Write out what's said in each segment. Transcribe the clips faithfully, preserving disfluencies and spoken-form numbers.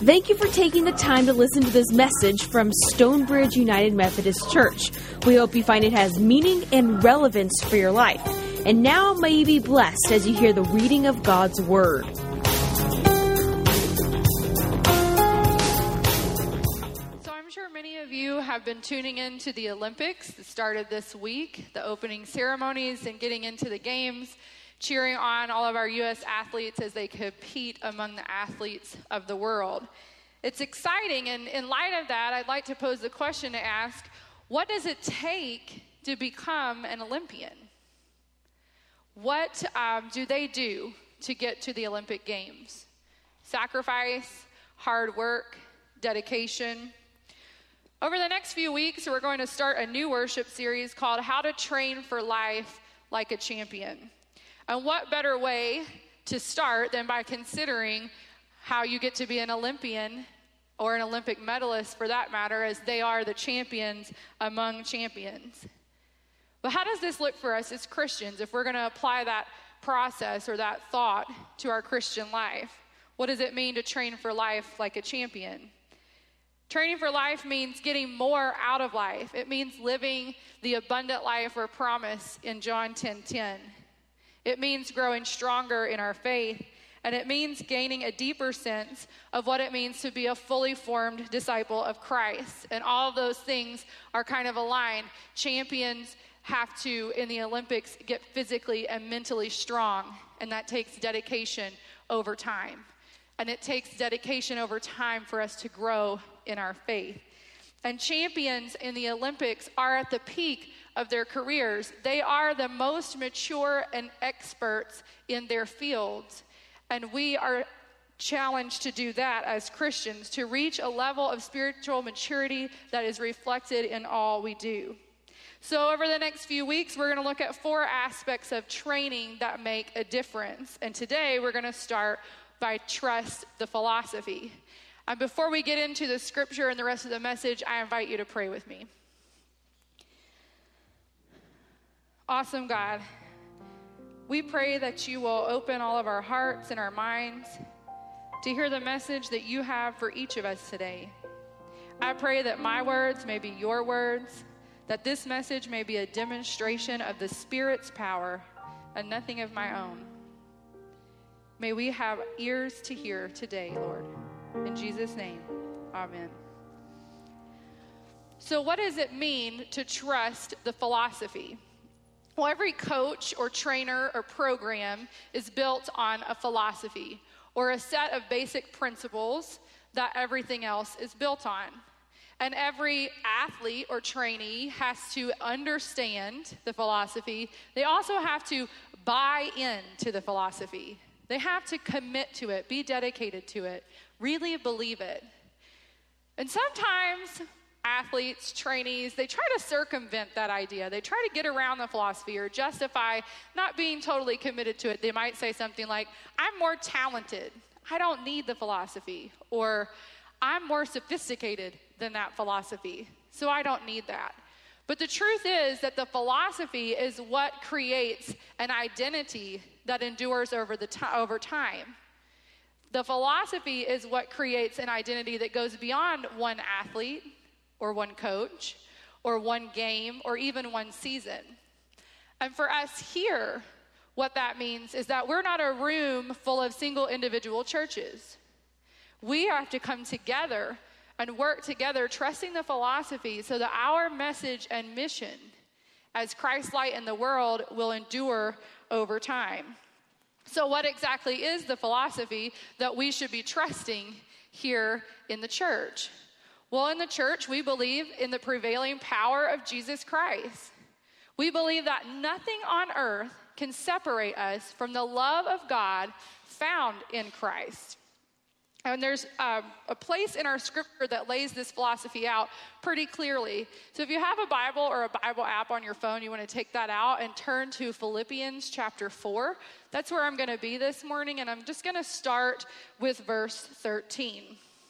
Thank you for taking the time to listen to this message from Stonebridge United Methodist Church. We hope you find it has meaning and relevance for your life. And now may you be blessed as you hear the reading of God's Word. So I'm sure many of you have been tuning in to the Olympics that started this week, the opening ceremonies and getting into the games, cheering on all of our U S athletes as they compete among the athletes of the world. It's exciting, and in light of that, I'd like to pose the question to ask, what does it take to become an Olympian? What um, do they do to get to the Olympic Games? Sacrifice, hard work, dedication. Over the next few weeks, we're going to start a new worship series called How to Train for Life Like a Champion. And what better way to start than by considering how you get to be an Olympian or an Olympic medalist for that matter, as they are the champions among champions. But how does this look for us as Christians if we're going to apply that process or that thought to our Christian life? What does it mean to train for life like a champion? Training for life means getting more out of life. It means living the abundant life we're promised in John ten ten. It means growing stronger in our faith, and it means gaining a deeper sense of what it means to be a fully formed disciple of Christ. And all of those things are kind of aligned. Champions have to, in the Olympics, get physically and mentally strong, and that takes dedication over time. And it takes dedication over time for us to grow in our faith. And champions in the Olympics are at the peak of their careers. They are the most mature and experts in their fields. And we are challenged to do that as Christians, to reach a level of spiritual maturity that is reflected in all we do. So over the next few weeks, we're going to look at four aspects of training that make a difference. And today we're going to start by trust the philosophy. And before we get into the scripture and the rest of the message, I invite you to pray with me. Awesome God, we pray that you will open all of our hearts and our minds to hear the message that you have for each of us today. I pray that my words may be your words, that this message may be a demonstration of the Spirit's power and nothing of my own. May we have ears to hear today, Lord. In Jesus' name, amen. So what does it mean to trust the philosophy? Well, every coach or trainer or program is built on a philosophy or a set of basic principles that everything else is built on. And every athlete or trainee has to understand the philosophy. They also have to buy into the philosophy. They have to commit to it, be dedicated to it, really believe it. And sometimes athletes, trainees, they try to circumvent that idea. They try to get around the philosophy or justify not being totally committed to it. They might say something like, I'm more talented. I don't need the philosophy. Or I'm more sophisticated than that philosophy, so I don't need that. But the truth is that the philosophy is what creates an identity that endures over the t- over time. The philosophy is what creates an identity that goes beyond one athlete or one coach or one game or even one season. And for us here, what that means is that we're not a room full of single individual churches. We have to come together and work together, trusting the philosophy so that our message and mission as Christ's light in the world will endure over time. So what exactly is the philosophy that we should be trusting here in the church? Well, in the church, we believe in the prevailing power of Jesus Christ. We believe that nothing on earth can separate us from the love of God found in Christ. And there's um, a place in our scripture that lays this philosophy out pretty clearly. So if you have a Bible or a Bible app on your phone, you want to take that out and turn to Philippians chapter four. That's where I'm going to be this morning, and I'm just going to start with verse thirteen.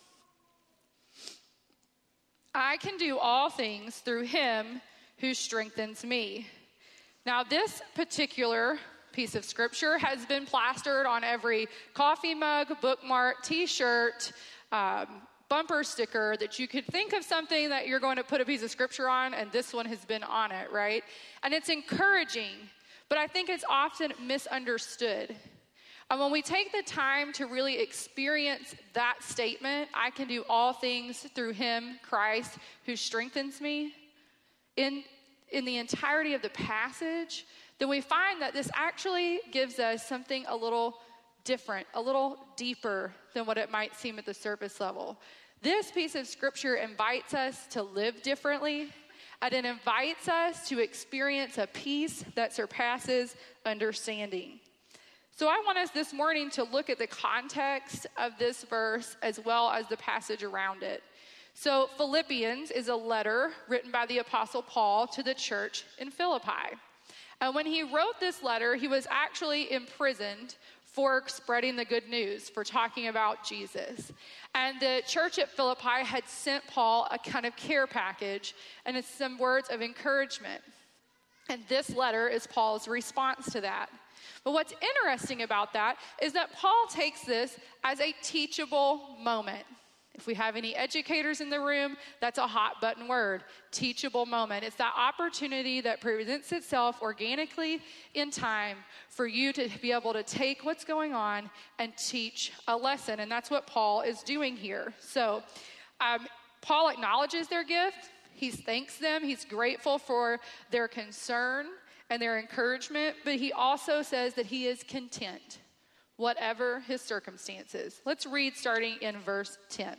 I can do all things through him who strengthens me. Now, this particular piece of scripture has been plastered on every coffee mug, bookmark, t-shirt, um, bumper sticker that you could think of something that you're going to put a piece of scripture on, and this one has been on it, right? And it's encouraging, but I think it's often misunderstood. And when we take the time to really experience that statement, I can do all things through him, Christ, who strengthens me, in, in the entirety of the passage, then we find that this actually gives us something a little different, a little deeper than what it might seem at the surface level. This piece of scripture invites us to live differently, and it invites us to experience a peace that surpasses understanding. So I want us this morning to look at the context of this verse as well as the passage around it. So Philippians is a letter written by the Apostle Paul to the church in Philippi. And when he wrote this letter, he was actually imprisoned for spreading the good news, for talking about Jesus. And the church at Philippi had sent Paul a kind of care package and it's some words of encouragement. And this letter is Paul's response to that. But what's interesting about that is that Paul takes this as a teachable moment. If we have any educators in the room, that's a hot button word, teachable moment. It's that opportunity that presents itself organically in time for you to be able to take what's going on and teach a lesson. And that's what Paul is doing here. So um, Paul acknowledges their gift. He thanks them. He's grateful for their concern and their encouragement, but he also says that he is content, whatever his circumstances. Let's read starting in verse ten.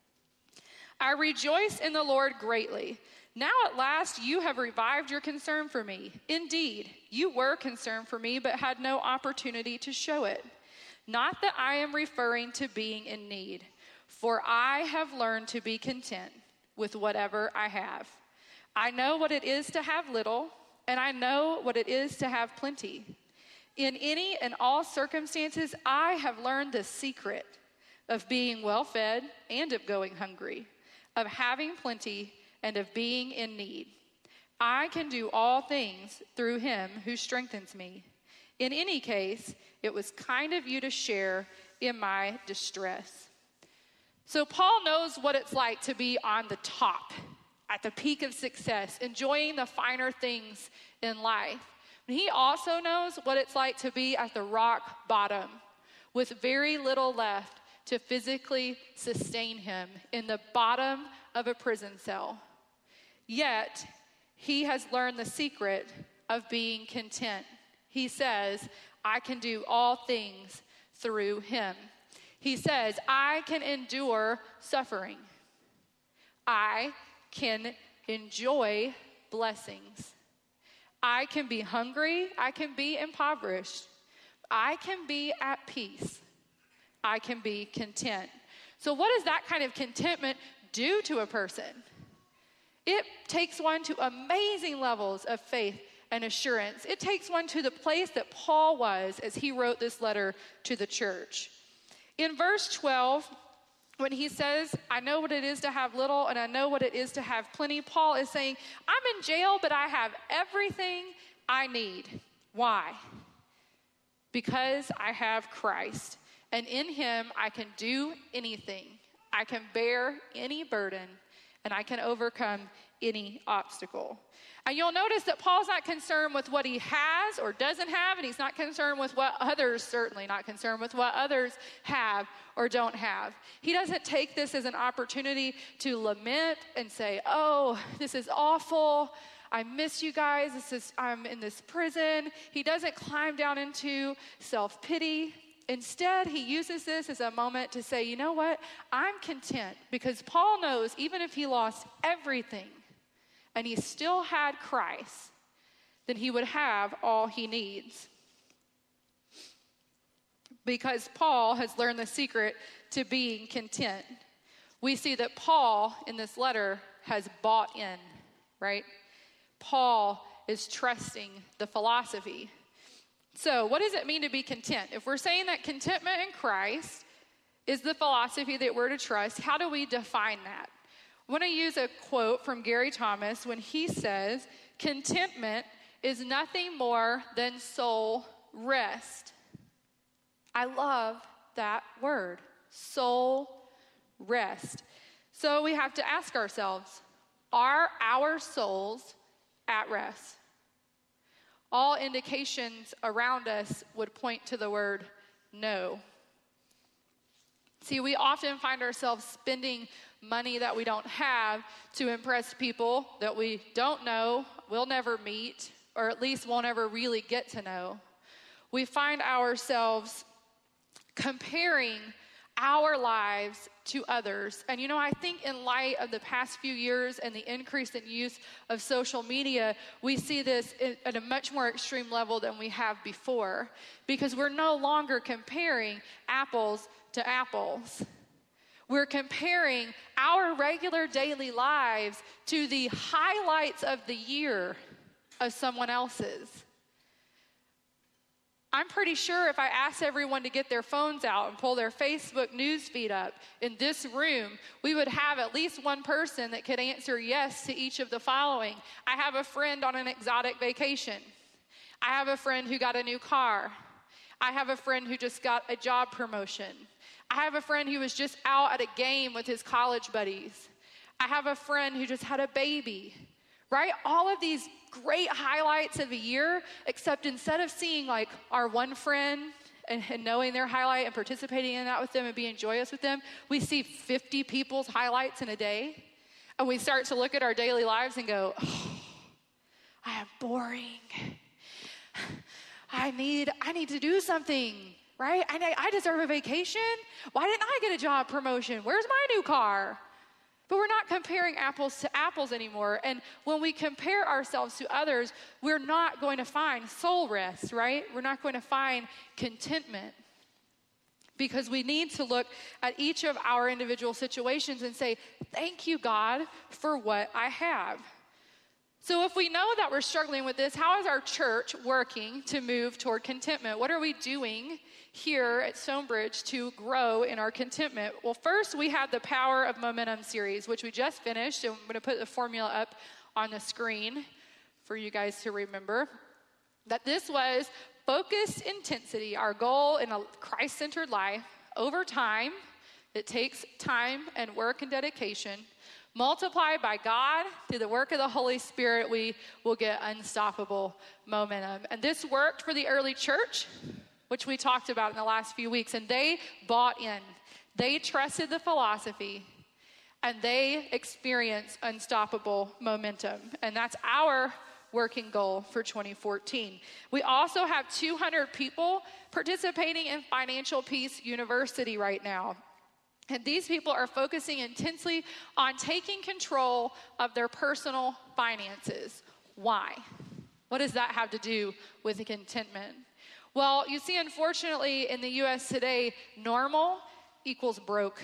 I rejoice in the Lord greatly. Now at last you have revived your concern for me. Indeed, you were concerned for me, but had no opportunity to show it. Not that I am referring to being in need, for I have learned to be content with whatever I have. I know what it is to have little, and I know what it is to have plenty. In any and all circumstances, I have learned the secret of being well-fed and of going hungry, of having plenty and of being in need. I can do all things through him who strengthens me. In any case, it was kind of you to share in my distress. So Paul knows what it's like to be on the top, at the peak of success, enjoying the finer things in life. He also knows what it's like to be at the rock bottom with very little left to physically sustain him in the bottom of a prison cell. Yet, he has learned the secret of being content. He says, I can do all things through him. He says, I can endure suffering. I can enjoy blessings. I can be hungry. I can be impoverished. I can be at peace. I can be content. So what does that kind of contentment do to a person? It takes one to amazing levels of faith and assurance. It takes one to the place that Paul was as he wrote this letter to the church. In verse twelve, when he says, I know what it is to have little and I know what it is to have plenty, Paul is saying, I'm in jail, but I have everything I need. Why? Because I have Christ. And in him, I can do anything. I can bear any burden, and I can overcome any obstacle. And you'll notice that Paul's not concerned with what he has or doesn't have, and he's not concerned with what others, certainly not concerned with what others have or don't have. He doesn't take this as an opportunity to lament and say, oh, this is awful. I miss you guys. This is, I'm in this prison. He doesn't climb down into self-pity. Instead, he uses this as a moment to say, you know what? I'm content because Paul knows even if he lost everything and he still had Christ, then he would have all he needs. Because Paul has learned the secret to being content. We see that Paul in this letter has bought in, right? Paul is trusting the philosophy. So what does it mean to be content? If we're saying that contentment in Christ is the philosophy that we're to trust, how do we define that? I want to use a quote from Gary Thomas when he says, contentment is nothing more than soul rest. I love that word, soul rest. So we have to ask ourselves, are our souls at rest? All indications around us would point to the word no. See, we often find ourselves spending money that we don't have to impress people that we don't know, will never meet, or at least won't ever really get to know. We find ourselves comparing our lives to others. And you know, I think in light of the past few years and the increase in use of social media, we see this at a much more extreme level than we have before, because we're no longer comparing apples to apples. We're comparing our regular daily lives to the highlights of the year of someone else's. I'm pretty sure if I asked everyone to get their phones out and pull their Facebook news feed up in this room, we would have at least one person that could answer yes to each of the following. I have a friend on an exotic vacation. I have a friend who got a new car. I have a friend who just got a job promotion. I have a friend who was just out at a game with his college buddies. I have a friend who just had a baby, right? All of these great highlights of a year, except instead of seeing like our one friend and, and knowing their highlight and participating in that with them and being joyous with them, we see fifty people's highlights in a day. And we start to look at our daily lives and go, oh, I am boring. I need, I need to do something. Right? I, I deserve a vacation. Why didn't I get a job promotion? Where's my new car? But we're not comparing apples to apples anymore. And when we compare ourselves to others, we're not going to find soul rest, right? We're not going to find contentment. Because we need to look at each of our individual situations and say, thank you, God, for what I have. So if we know that we're struggling with this, how is our church working to move toward contentment? What are we doing here at Stonebridge to grow in our contentment? Well, first we have the Power of Momentum series, which we just finished, and I'm going to put the formula up on the screen for you guys to remember. That this was focused intensity, our goal in a Christ-centered life over time. It takes time and work and dedication. Multiplied by God through the work of the Holy Spirit, we will get unstoppable momentum. And this worked for the early church, which we talked about in the last few weeks. And they bought in. They trusted the philosophy. And they experienced unstoppable momentum. And that's our working goal for twenty fourteen. We also have two hundred people participating in Financial Peace University right now. And these people are focusing intensely on taking control of their personal finances. Why? What does that have to do with contentment? Well, you see, unfortunately, in the U S today, normal equals broke,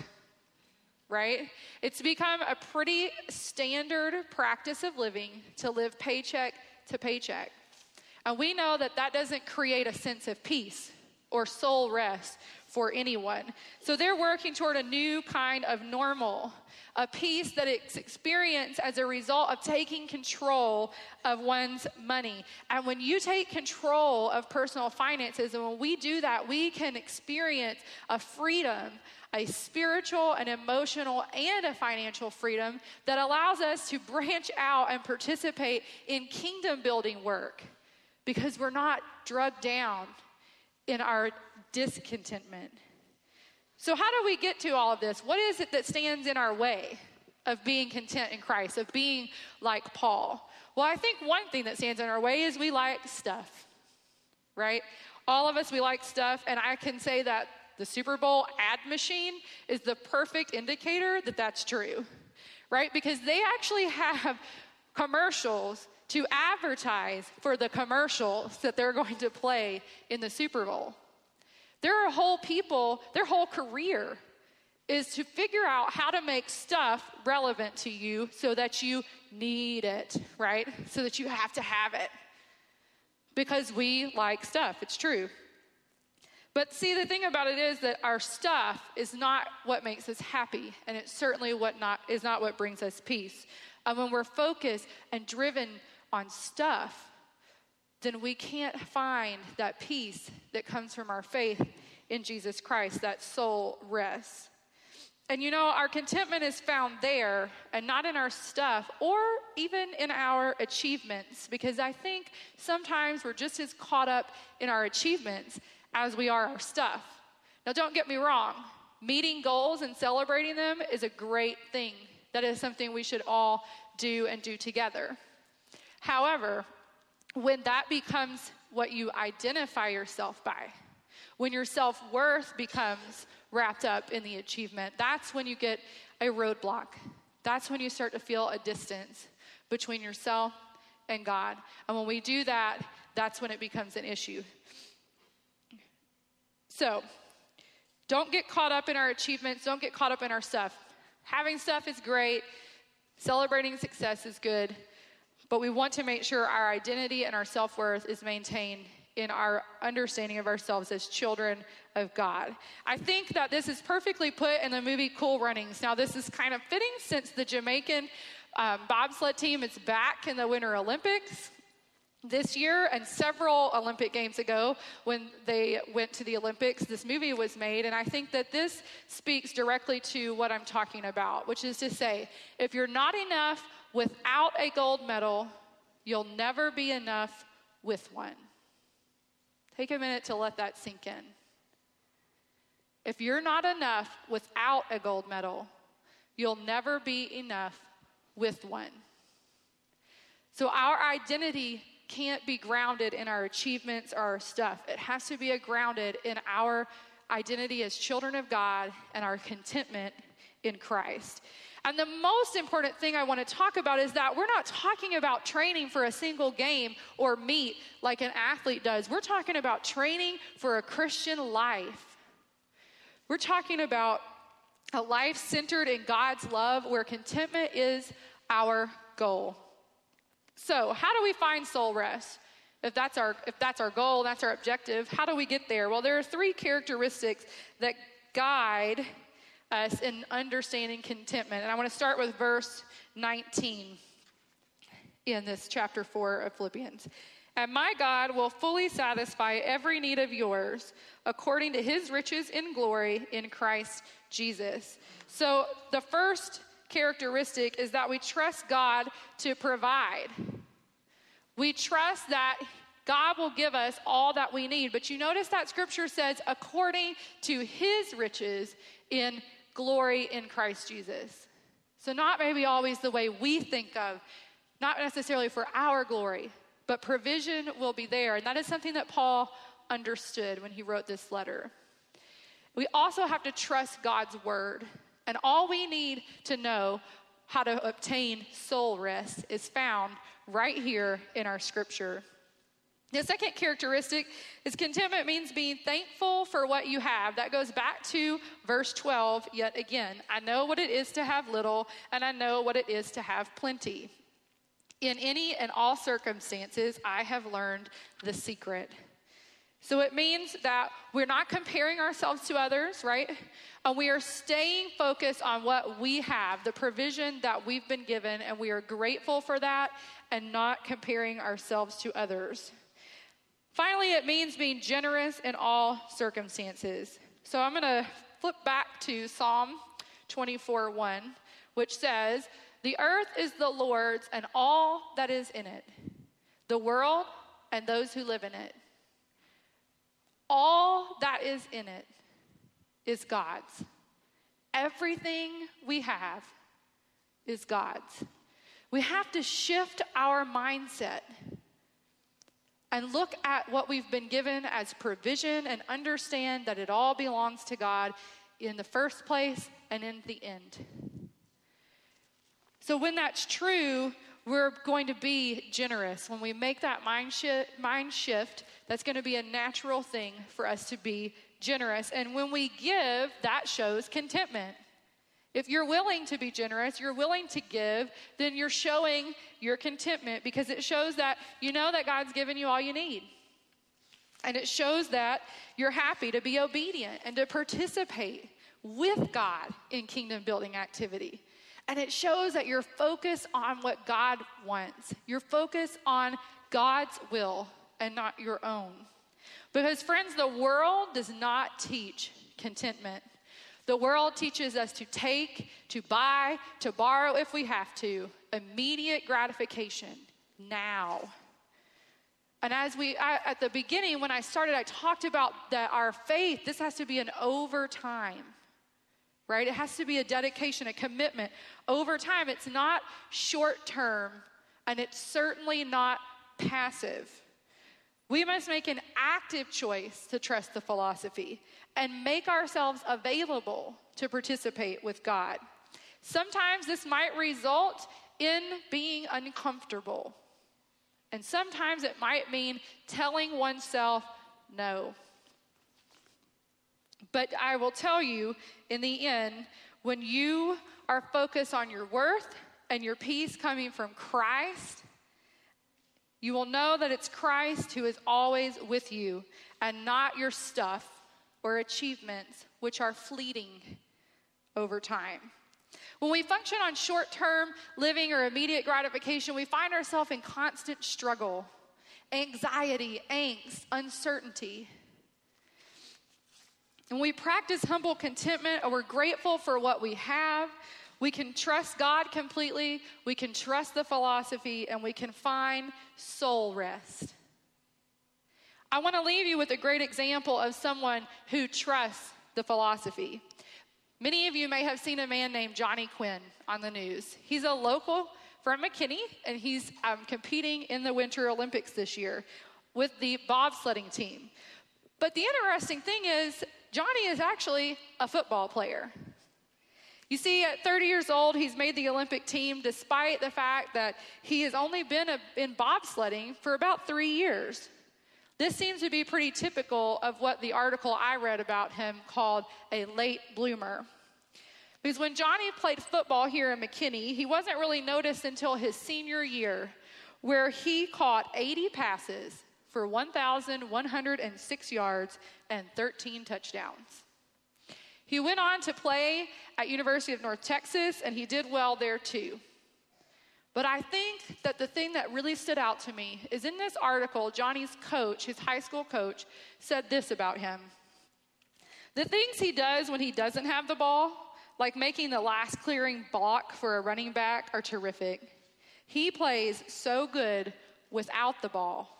right? It's become a pretty standard practice of living to live paycheck to paycheck. And we know that that doesn't create a sense of peace or soul rest for anyone. So they're working toward a new kind of normal, a peace that it's experienced as a result of taking control of one's money. And when you take control of personal finances, and when we do that, we can experience a freedom, a spiritual, an emotional, and a financial freedom that allows us to branch out and participate in kingdom building work, because we're not drugged down in our discontentment. So how do we get to all of this? What is it that stands in our way of being content in Christ, of being like Paul? Well, I think one thing that stands in our way is we like stuff, right? All of us, we like stuff, and I can say that the Super Bowl ad machine is the perfect indicator that that's true, right? Because they actually have commercials to advertise for the commercials that they're going to play in the Super Bowl. There are whole people, their whole career is to figure out how to make stuff relevant to you so that you need it, right? So that you have to have it. Because we like stuff, it's true. But see, the thing about it is that our stuff is not what makes us happy, and it's certainly what not is not what brings us peace. And when we're focused and driven on stuff, then we can't find that peace that comes from our faith in Jesus Christ, that soul rest. And you know, our contentment is found there and not in our stuff or even in our achievements, because I think sometimes we're just as caught up in our achievements as we are our stuff. Now, don't get me wrong. Meeting goals and celebrating them is a great thing. That is something we should all do and do together. However, when that becomes what you identify yourself by, when your self-worth becomes wrapped up in the achievement, that's when you get a roadblock. That's when you start to feel a distance between yourself and God. And when we do that, that's when it becomes an issue. So, don't get caught up in our achievements. Don't get caught up in our stuff. Having stuff is great. Celebrating success is good. But we want to make sure our identity and our self-worth is maintained in our understanding of ourselves as children of God. I think that this is perfectly put in the movie Cool Runnings. Now, this is kind of fitting since the Jamaican um, bobsled team is back in the Winter Olympics this year, and several Olympic Games ago when they went to the Olympics, this movie was made. And I think that this speaks directly to what I'm talking about, which is to say, if you're not enough without a gold medal, you'll never be enough with one. Take a minute to let that sink in. If you're not enough without a gold medal, you'll never be enough with one. So our identity can't be grounded in our achievements or our stuff. It has to be grounded in our identity as children of God and our contentment in Christ. And the most important thing I want to talk about is that we're not talking about training for a single game or meet like an athlete does. We're talking about training for a Christian life. We're talking about a life centered in God's love where contentment is our goal. So, how do we find soul rest? If that's our if that's our goal, that's our objective, how do we get there? Well, there are three characteristics that guide us in understanding contentment. And I want to start with verse nineteen in this chapter four of Philippians. And my God will fully satisfy every need of yours according to his riches in glory in Christ Jesus. So the first characteristic is that we trust God to provide. We trust that God will give us all that we need. But you notice that scripture says according to his riches in glory in Christ Jesus. So not maybe always the way we think of, not necessarily for our glory, but provision will be there. And that is something that Paul understood when he wrote this letter. We also have to trust God's word. And all we need to know how to obtain soul rest is found right here in our scripture. The second characteristic is contentment means being thankful for what you have. That goes back to verse twelve yet again. I know what it is to have little, and I know what it is to have plenty. In any and all circumstances, I have learned the secret. So it means that we're not comparing ourselves to others, right? And we are staying focused on what we have, the provision that we've been given, and we are grateful for that and not comparing ourselves to others. Finally, it means being generous in all circumstances. So I'm going to flip back to Psalm twenty-four one, which says, the earth is the Lord's and all that is in it, the world and those who live in it. All that is in it is God's. Everything we have is God's. We have to shift our mindset and look at what we've been given as provision and understand that it all belongs to God in the first place and in the end. So when that's true, we're going to be generous. When we make that mind shift, mind shift, that's going to be a natural thing for us to be generous. And when we give, that shows contentment. If you're willing to be generous, you're willing to give, then you're showing your contentment because it shows that you know that God's given you all you need. And it shows that you're happy to be obedient and to participate with God in kingdom building activity. And it shows that you're focused on what God wants. You're focused on God's will and not your own. Because friends, the world does not teach contentment. The world teaches us to take, to buy, to borrow if we have to. Immediate gratification, now. And as we, I, at the beginning, when I started, I talked about that our faith, this has to be an over time, right? It has to be a dedication, a commitment over time. It's not short term, and it's certainly not passive. We must make an active choice to trust the philosophy and make ourselves available to participate with God. Sometimes this might result in being uncomfortable. And sometimes it might mean telling oneself no. But I will tell you, in the end, when you are focused on your worth and your peace coming from Christ, you will know that it's Christ who is always with you and not your stuff or achievements, which are fleeting over time. When we function on short-term living or immediate gratification, we find ourselves in constant struggle, anxiety, angst, uncertainty. When we practice humble contentment or we're grateful for what we have, we can trust God completely, we can trust the philosophy, and we can find soul rest. I want to leave you with a great example of someone who trusts the philosophy. Many of you may have seen a man named Johnny Quinn on the news. He's a local from McKinney, and he's um, competing in the Winter Olympics this year with the bobsledding team. But the interesting thing is, Johnny is actually a football player. You see, at thirty years old, he's made the Olympic team despite the fact that he has only been a, in bobsledding for about three years. This seems to be pretty typical of what the article I read about him called a late bloomer. Because when Johnny played football here in McKinney, he wasn't really noticed until his senior year, where he caught eighty passes for one thousand one hundred six yards and thirteen touchdowns. He went on to play at University of North Texas, and he did well there too. But I think that the thing that really stood out to me is in this article, Johnny's coach, his high school coach, said this about him. The things he does when he doesn't have the ball, like making the last clearing block for a running back, are terrific. He plays so good without the ball.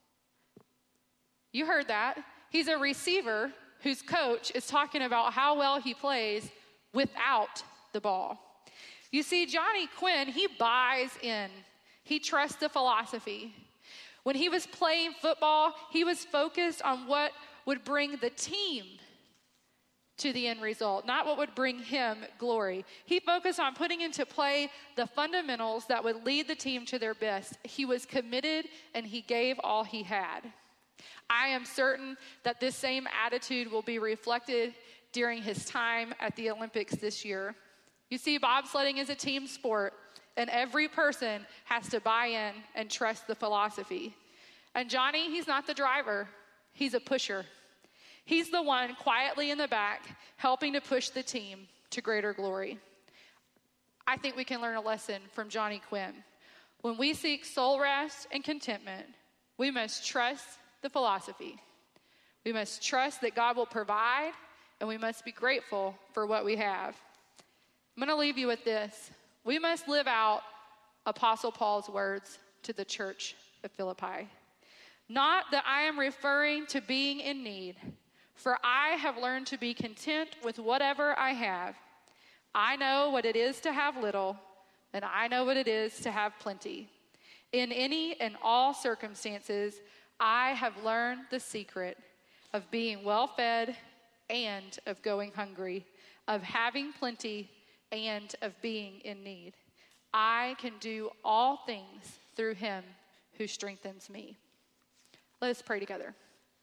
You heard that. He's a receiver whose coach is talking about how well he plays without the ball. You see, Johnny Quinn, he buys in. He trusts the philosophy. When he was playing football, he was focused on what would bring the team to the end result, not what would bring him glory. He focused on putting into play the fundamentals that would lead the team to their best. He was committed, and he gave all he had. I am certain that this same attitude will be reflected during his time at the Olympics this year. You see, bobsledding is a team sport, and every person has to buy in and trust the philosophy. And Johnny, he's not the driver. He's a pusher. He's the one quietly in the back helping to push the team to greater glory. I think we can learn a lesson from Johnny Quinn. When we seek soul rest and contentment, we must trust the philosophy. We must trust that God will provide, and we must be grateful for what we have. I'm going to leave you with this. We must live out Apostle Paul's words to the church of Philippi. Not that I am referring to being in need, for I have learned to be content with whatever I have. I know what it is to have little, and I know what it is to have plenty. In any and all circumstances, I have learned the secret of being well-fed and of going hungry, of having plenty and of being in need. I can do all things through him who strengthens me. Let us pray together.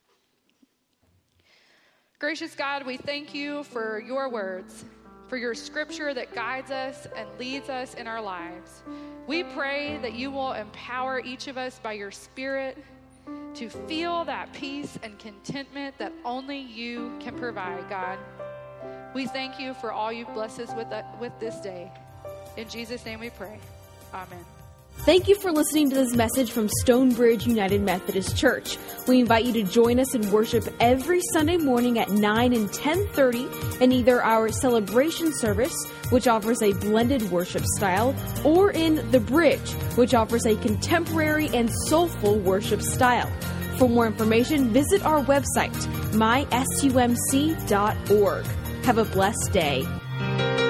Gracious God, we thank you for your words, for your scripture that guides us and leads us in our lives. We pray that you will empower each of us by your Spirit to feel that peace and contentment that only you can provide, God. We thank you for all you've blessed us with, uh, with this day. In Jesus' name we pray. Amen. Thank you for listening to this message from Stonebridge United Methodist Church. We invite you to join us in worship every Sunday morning at nine and ten thirty in either our celebration service, which offers a blended worship style, or in The Bridge, which offers a contemporary and soulful worship style. For more information, visit our website, my sumc dot org. Have a blessed day.